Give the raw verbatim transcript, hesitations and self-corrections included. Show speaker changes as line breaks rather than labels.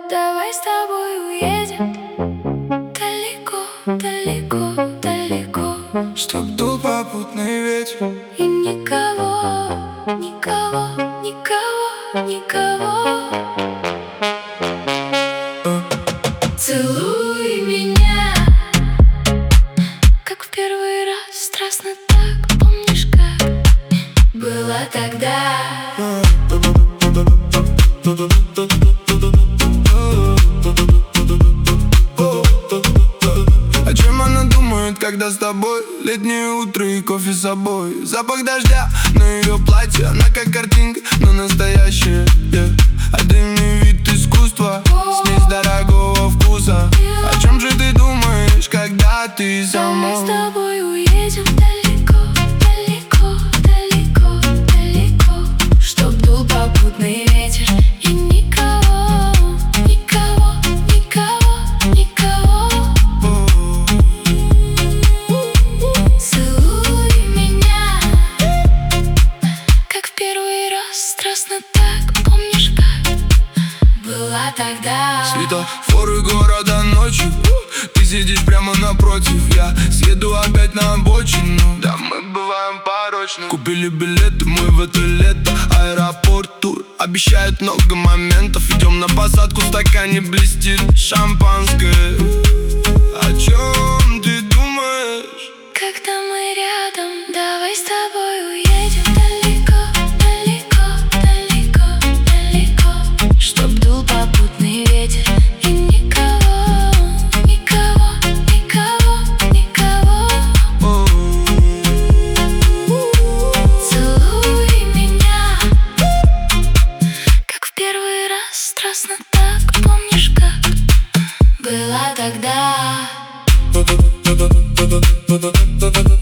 Давай с тобой уедем далеко, далеко, далеко,
чтоб дул попутный ветер
и никого, никого, никого, никого. Целуй меня, как в первый раз, страстно так. Помнишь, как было тогда?
О чем она думает, когда с тобой? Летнее утро и кофе с собой. Запах дождя на ее платье. Она как картинка, но настоящая, yeah. Отдельный вид искусства, смесь дорогого вкуса. О чем же ты думаешь, когда ты со мной?
Давай с тобой уедем далеко, далеко, далеко, далеко, чтоб дул попутный ветер и никого, никого, никого, никого. Целуй меня, как в первый раз, страстно так. Помнишь, как была тогда?
Светофоры города ночью, ты сидишь прямо напротив. Я съеду опять на обочину. Да, мы бываем порочны. Купили билеты мы в это лето. Аэропорт, тур, обещают много моментов. Идем на посадку, в стакане блестит шампанское. О чем ты думаешь?
Когда мы рядом, давай с тобой уедем далеко, далеко, далеко, далеко, чтоб дул попутный ветер и никого, никого, никого, никого. Целуй меня, как в первый раз, страстно так. Помнишь, как было тогда?